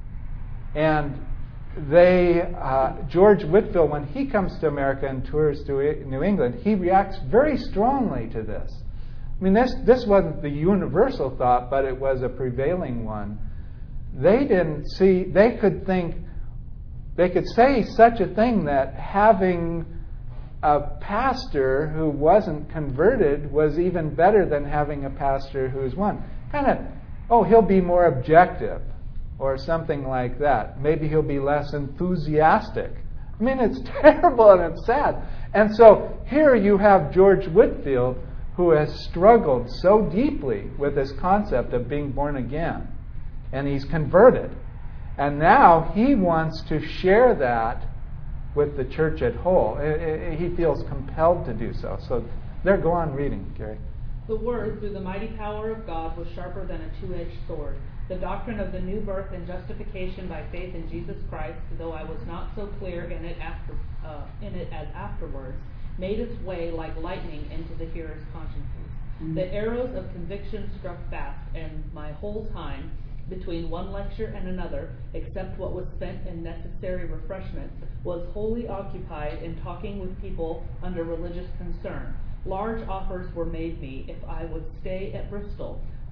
And they, uh, George Whitefield, when he comes to America and tours to New England, he reacts very strongly to this. I mean, this this wasn't the universal thought, but it was a prevailing one. They didn't see, they could think, they could say such a thing that having a pastor who wasn't converted was even better than having a pastor who's one. Kind of, oh, he'll be more objective or something like that. Maybe he'll be less enthusiastic. I mean, it's terrible and it's sad. And so here you have George Whitefield, who has struggled so deeply with this concept of being born again. And he's converted. And now he wants to share that with the church at whole. He feels compelled to do so. So there, go on reading, Gary. The word, through the mighty power of God, was sharper than a two-edged sword. The doctrine of the new birth and justification by faith in Jesus Christ, though I was not so clear in it after uh, in it as afterwards, made its way like lightning into the hearers' consciences. Mm-hmm. The arrows of conviction struck fast, and my whole time, between one lecture and another, except what was spent in necessary refreshments, was wholly occupied in talking with people under religious concern. Large offers were made me if I would stay at Bristol.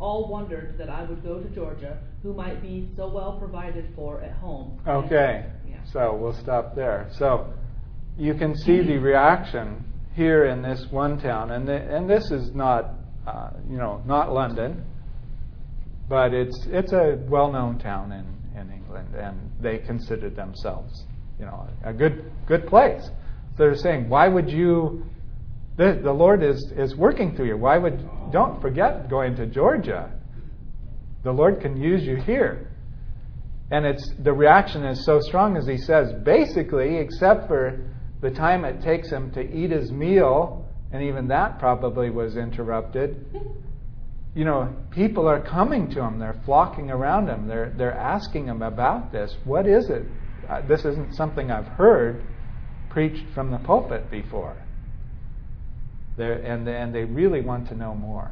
all wondered that I would go to Georgia, who might be so well provided for at home. Okay, Yeah. so we'll stop there. So you can see the reaction here in this one town, and the, and this is not, uh, you know, not London, but it's it's a well-known town in, in England, and they consider themselves, you know, a good good place. So they're saying, why would you? The, the Lord is, is working through you. Why would, don't forget going to Georgia. The Lord can use you here. And it's the reaction is so strong, as he says, basically, except for the time it takes him to eat his meal, and even that probably was interrupted. You know, people are coming to him. They're flocking around him. They're, they're asking him about this. What is it? Uh, this isn't something I've heard preached from the pulpit before. They're, and, and they really want to know more.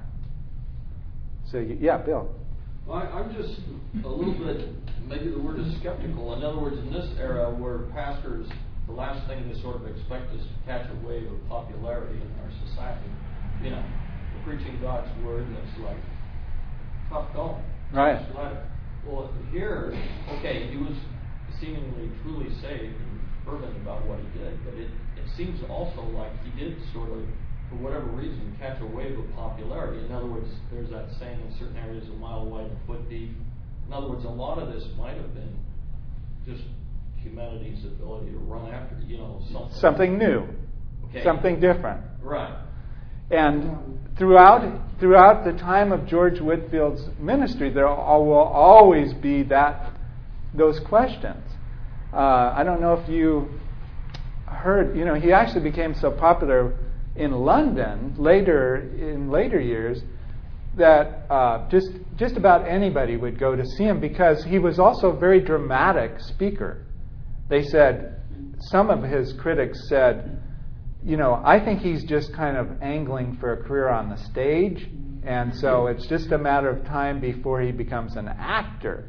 So, yeah, Bill. Well, I, I'm just a little bit, maybe the word is skeptical. In other words, in this era where pastors, the last thing they sort of expect is to catch a wave of popularity in our society. You know, preaching God's word, that's like tough going. Right. Well, here, okay, he was seemingly truly saved and fervent about what he did, but it, it seems also like he did sort of, for whatever reason, catch a wave of popularity. In other words, there's that saying in certain areas, a mile wide and a foot deep. In other words, a lot of this might have been just humanity's ability to run after, you know, something. Something new. Okay. Something different. Right. And throughout throughout the time of George Whitefield's ministry, there will always be that those questions. Uh, I don't know if you heard, you know, he actually became so popular in London later in later years that uh, just just about anybody would go to see him because he was also a very dramatic speaker. They said, some of his critics said, you know, I think he's just kind of angling for a career on the stage, and so it's just a matter of time before he becomes an actor.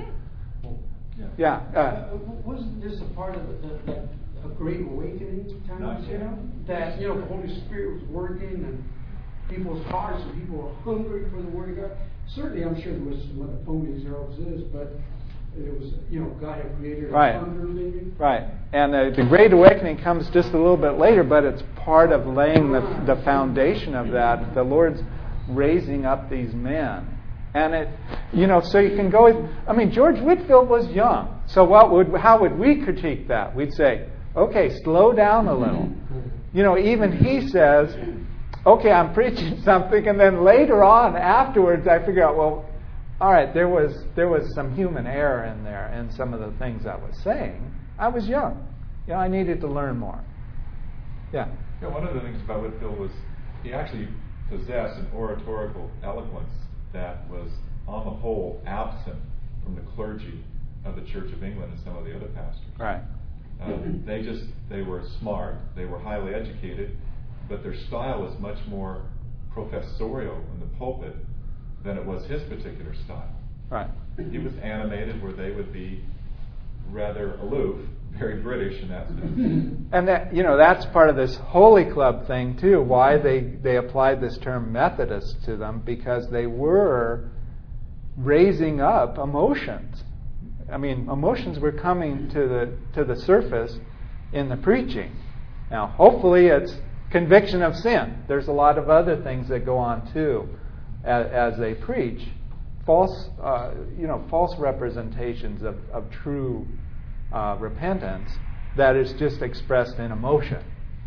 Yeah. Uh, Wasn't this a part of the, the, the Great Awakening times, you know? That, you know, the Holy Spirit was working and people's hearts and people were hungry for the Word of God. Certainly, I'm sure there was some other ponies there always is, but it was, you know, God had created a right. hunger maybe. Right. And uh, the Great Awakening comes just a little bit later, but it's part of laying the, the foundation of that. The Lord's raising up these men. And it, you know, so you can go with, I mean, George Whitefield was young. So what would, how would we critique that? We'd say, okay, slow down a little. You know, even he says, okay, I'm preaching something, and then later on, afterwards, I figure out, well, all right, there was there was some human error in there in some of the things I was saying. I was young. You know, I needed to learn more. Yeah. Yeah, one of the things about Whitefield was he actually possessed an oratorical eloquence that was, on the whole, absent from the clergy of the Church of England and some of the other pastors. Right. Um, they just, they were smart, they were highly educated, but their style was much more professorial in the pulpit than it was his particular style. Right. He was animated where they would be rather aloof, very British in that sense. And that, you know, that's part of this Holy Club thing too, why they, they applied this term Methodist to them, because they were raising up emotions. I mean, emotions were coming to the to the surface in the preaching. Now, hopefully it's conviction of sin. There's a lot of other things that go on too as, as they preach. False, uh, you know, false representations of, of true uh, repentance that is just expressed in emotion.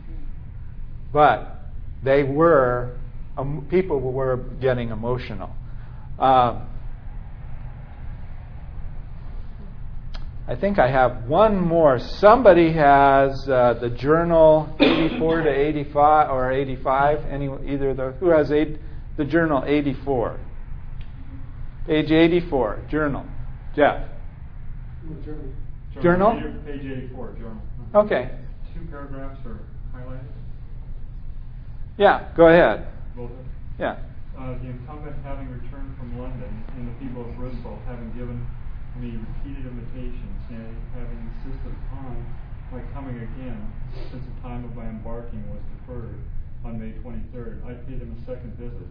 But they were, um, people were getting emotional. Uh, I think I have one more. Somebody has uh, the journal eighty-four to eighty-five or eighty-five. Any either of those? Who has eight, the journal eighty-four? Page eighty-four, journal. Jeff. Journal. Journal? Page eighty-four, journal. Okay. Two paragraphs are highlighted. Yeah, go ahead. Both of them. Yeah. Uh, the incumbent having returned from London, and the people of Roosevelt having given me repeated invitations, and having insisted upon my coming again, since the time of my embarking was deferred on May twenty-third, I paid them a second visit.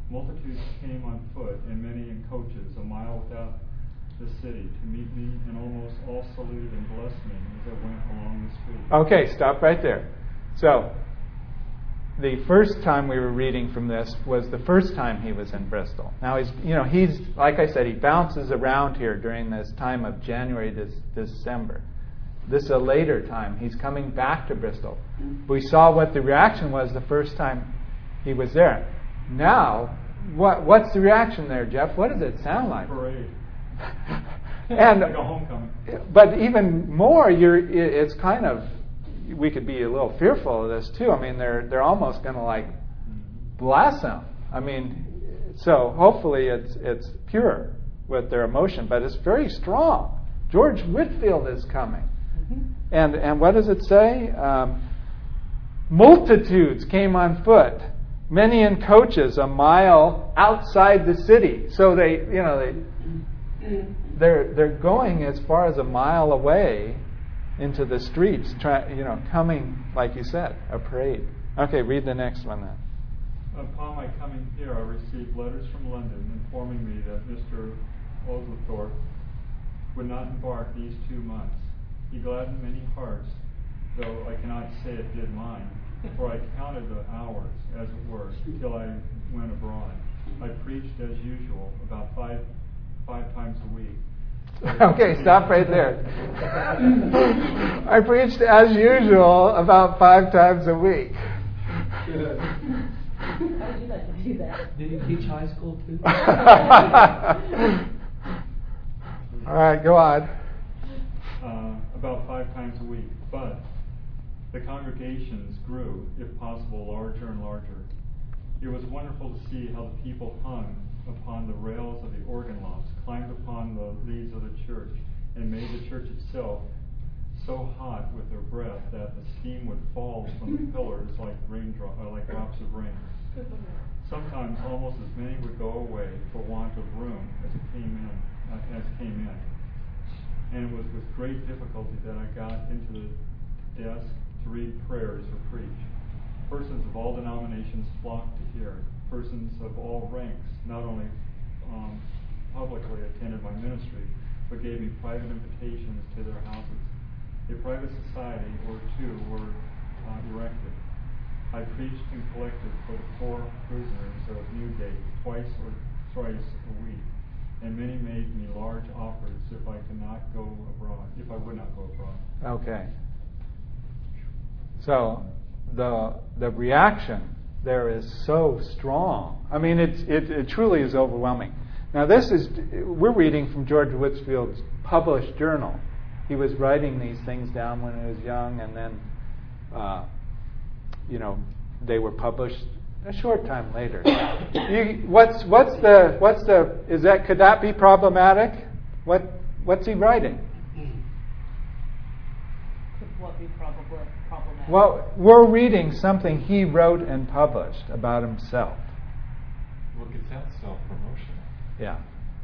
Multitudes came on foot and many in coaches a mile without the city to meet me, and almost all saluted and blessed me as I went along the street. Okay, stop right there. So, the first time we were reading from this was the first time he was in Bristol. Now he's, you know, he's like I said, he bounces around here during this time of January to December. This is a later time. He's coming back to Bristol. We saw what the reaction was the first time he was there. Now, what what's the reaction there, Jeff? What does it sound like? Parade. And like a homecoming. But even more, you're it's kind of, we could be a little fearful of this too. I mean, they're they're almost going to like bless him. I mean, so hopefully it's it's pure with their emotion, but it's very strong. George Whitefield is coming, mm-hmm. and and what does it say? Um, multitudes came on foot, many in coaches, a mile outside the city. So they, you know, they they're they're going as far as a mile away into the streets, try, you know, coming, like you said, a parade. Okay, read the next one then. Upon my coming here, I received letters from London informing me that Mister Oglethorpe would not embark these two months. He gladdened many hearts, though I cannot say it did mine, for I counted the hours, as it were, till I went abroad. I preached as usual, about five five times a week. Okay, stop right there. I preached as usual about five times a week. How would you like to do that? Did he teach high school too? All right, go on. Uh, about five times a week. But the congregations grew, if possible, larger and larger. It was wonderful to see how the people hung upon the rails of the organ lofts, climbed upon the leads of the church, and made the church itself so hot with their breath that the steam would fall from the pillars like raindrop, uh, like drops of rain. Sometimes almost as many would go away for want of room as it came in, uh, as came in. And it was with great difficulty that I got into the desk to read prayers or preach. Persons of all denominations flocked to hear. Persons of all ranks not only um, publicly attended my ministry, but gave me private invitations to their houses. A private society or two were uh, erected. I preached and collected for the poor prisoners of Newgate twice or thrice a week, and many made me large offers if I could not go abroad, if I would not go abroad. Okay. So the the reaction there is so strong. I mean, it's, it, it truly is overwhelming. Now, this is, we're reading from George Whitefield's published journal. He was writing these things down when he was young, and then, uh, you know, they were published a short time later. you, what's what's the what's the is that could that be problematic? What what's he writing? Could what be probably problematic? Well, we're reading something he wrote and published about himself. Look, it sounds self-promotional. Yeah.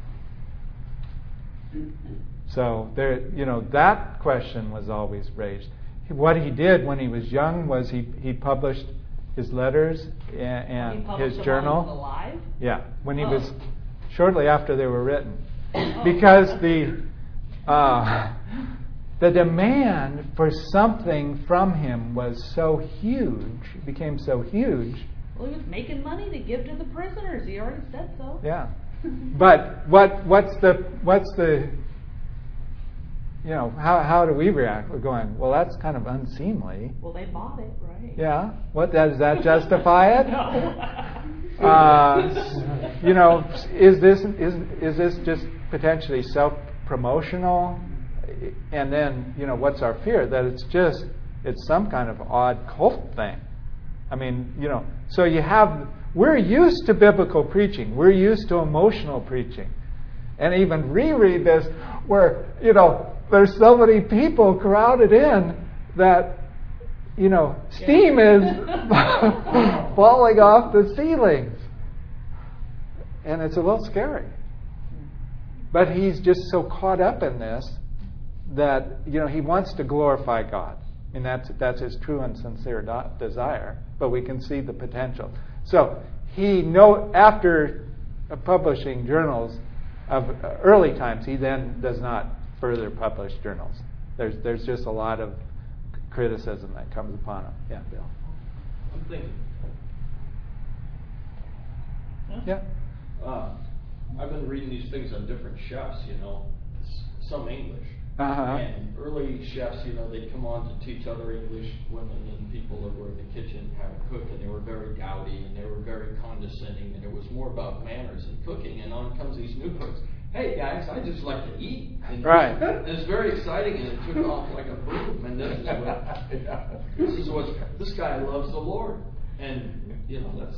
So there, you know, that question was always raised. What he did when he was young was he, he published his letters and, and his journal. He was alive? Yeah, when he oh. was shortly after they were written, because the uh, the demand for something from him was so huge, became so huge. Well, he was making money to give to the prisoners. He already said so. Yeah, but what what's the what's the you know, how how do we react? We're going, well, that's kind of unseemly. Well, they bought it, right? Yeah. What does that justify it? No. uh, you know, is this is is this just potentially self-promotional? And then, you know, what's our fear? That it's just it's some kind of odd cult thing. I mean, you know, so you have we're used to biblical preaching. We're used to emotional preaching. And even reread this where, you know, there's so many people crowded in that, you know, steam is falling off the ceilings. And it's a little scary. But he's just so caught up in this that, you know, he wants to glorify God. I mean, that's, that's his true and sincere do- desire. But we can see the potential. So he know after uh, publishing journals of uh, early times, he then does not further publish journals. There's there's just a lot of criticism that comes upon him. Yeah, Bill. I'm thinking. Yeah. Uh, I've been reading these things on different chefs, you know, s- some English. Uh-huh. And early chefs, you know, they'd come on to teach other English women and people that were in the kitchen how to cook, and they were very dowdy and they were very condescending, and it was more about manners and cooking. And on comes these new cooks. Hey guys, I just like to eat. And right. And it's very exciting, and it took off like a boom. And this is what this is what this guy loves the Lord, and you know that's.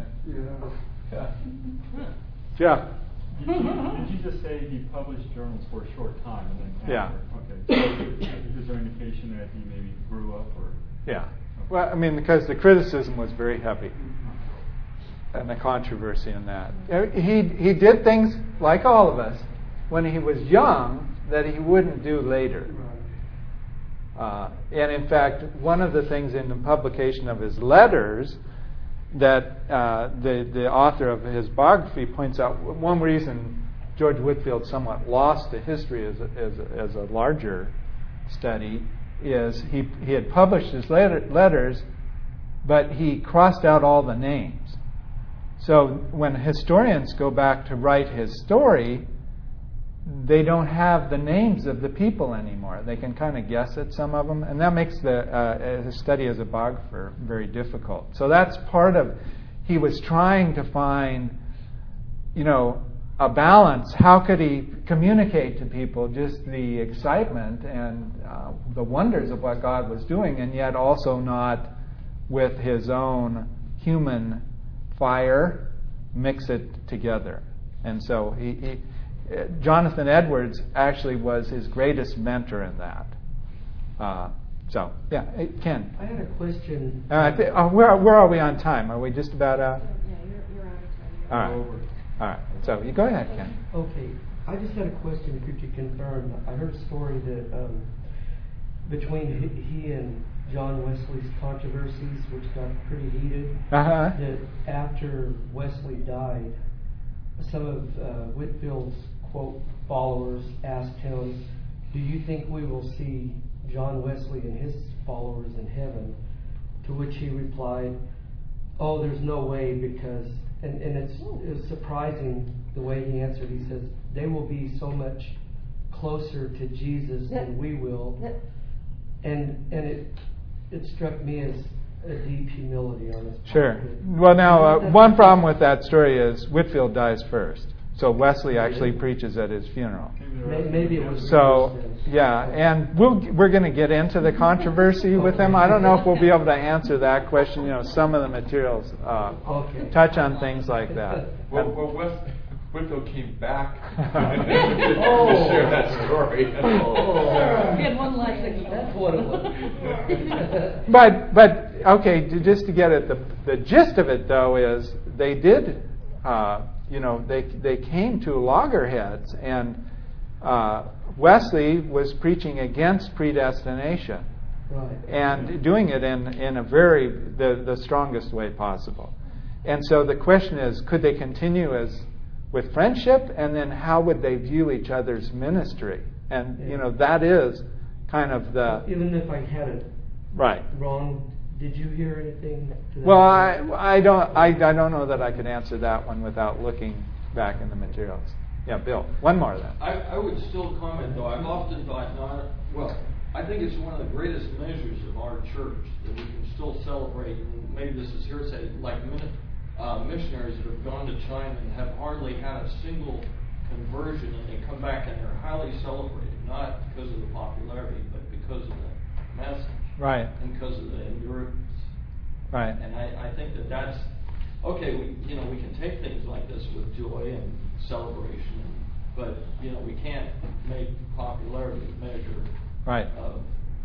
Yeah. Jeff. Did you, did you just say he published journals for a short time and then after? Yeah. Okay. So is there indication that he maybe grew up or? Yeah. Well, I mean, because the criticism was very heavy, and the controversy in that. He he did things like all of us when he was young that he wouldn't do later. Uh, and in fact, one of the things in the publication of his letters that uh, the the author of his biography points out, one reason George Whitefield somewhat lost to history as a, as a, as a larger study is he he had published his letter, letters, but he crossed out all the names. So when historians go back to write his story, they don't have the names of the people anymore. They can kind of guess at some of them, and that makes the uh, his study as a biographer very difficult. So that's part of, he was trying to find, you know, a balance. How could he communicate to people just the excitement and uh, the wonders of what God was doing, and yet also not with his own human fire mix it together. And so he, he Jonathan Edwards actually was his greatest mentor in that. Uh, so, yeah, Ken. I had a question. Uh, th- uh, where, where are we on time? Are we just about out? Yeah, you're, you're out of time. All right. Over. All right. So, you go ahead, Ken. Okay, I just had a question. Could you confirm? I heard a story that um, between he, he and John Wesley's controversies, which got pretty heated, Uh-huh. that after Wesley died, some of uh, Whitefield's, quote, followers asked him, do you think we will see John Wesley and his followers in heaven? To which he replied, oh, there's no way, because, and, and it's, it's surprising the way he answered. He says, they will be so much closer to Jesus than we will. And and it it struck me as a deep humility on his part. Sure. Well, now, uh, one problem with that story is Whitefield dies first. So Wesley actually preaches at his funeral. Maybe it was. So, yeah, and we'll, we're going to get into the controversy with him. I don't know if we'll be able to answer that question. You know, some of the materials uh, Okay. touch on things like that. Well, well Wes, Whitfield came back Oh. to share that story. Oh. We had one last thing. That's what it was. But, but okay, to, just to get at the the gist of it, though, is they did, uh, you know, they they came to loggerheads, and uh, Wesley was preaching against predestination, Right. and doing it in in a very the the strongest way possible. And so the question is, could they continue as with friendship, and then how would they view each other's ministry? And you know, that is kind of the Even if I had it right. wrong, did you hear anything to that? Well, I, I don't I, I don't know that I could answer that one without looking back in the materials. Yeah, Bill. One more then. I, I would still comment, though. I've often thought, not well, I think it's one of the greatest measures of our church that we can still celebrate, and maybe this is hearsay, like min- uh, missionaries that have gone to China and have hardly had a single conversion, and they come back and they're highly celebrated, not because of the popularity, but because of the message. Right. And because of the endurance. Right. And I, I think that that's, okay, we, you know, we can take things like this with joy and celebration, but, you know, we can't make popularity a measure Right. of...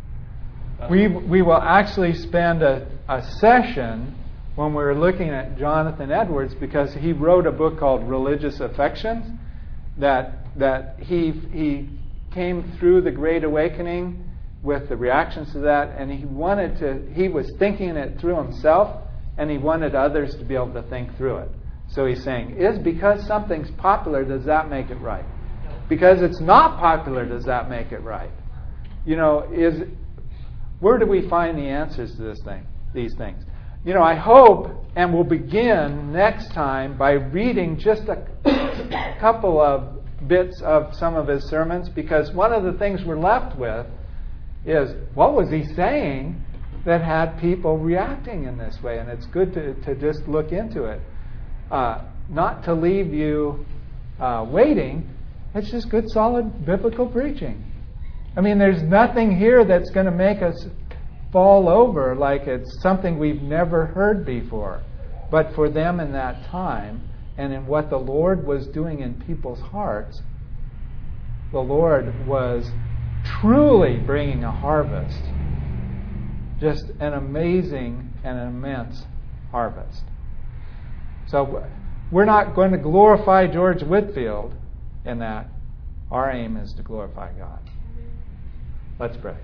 We we will actually spend a, a session when we're looking at Jonathan Edwards, because he wrote a book called Religious Affections, that that he he came through the Great Awakening with the reactions to that, and he wanted to he was thinking it through himself, and he wanted others to be able to think through it. So he's saying, is because something's popular, does that make it right? Because it's not popular, does that make it right? You know, is where do we find the answers to this thing, these things? You know, I hope, and we'll begin next time by reading just a couple of bits of some of his sermons, because one of the things we're left with is, what was he saying that had people reacting in this way? And it's good to, to just look into it. Uh, not to leave you uh, waiting. It's just good, solid biblical preaching. I mean, there's nothing here that's going to make us fall over like it's something we've never heard before. But for them in that time, and in what the Lord was doing in people's hearts, the Lord was truly bringing a harvest. Just an amazing and an immense harvest. So we're not going to glorify George Whitefield in that. Our aim is to glorify God. Let's pray.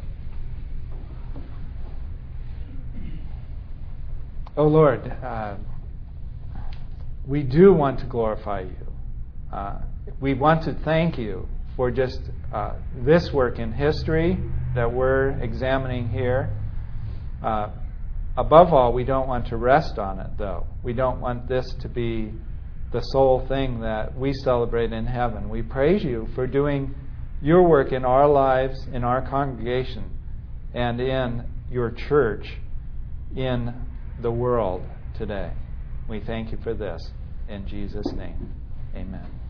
Oh Lord, uh, we do want to glorify you. Uh, we want to thank you for just uh, this work in history that we're examining here. Uh, above all, we don't want to rest on it, though. We don't want this to be the sole thing that we celebrate in heaven. We praise you for doing your work in our lives, in our congregation, and in your church, in the world today. We thank you for this. In Jesus' name, amen.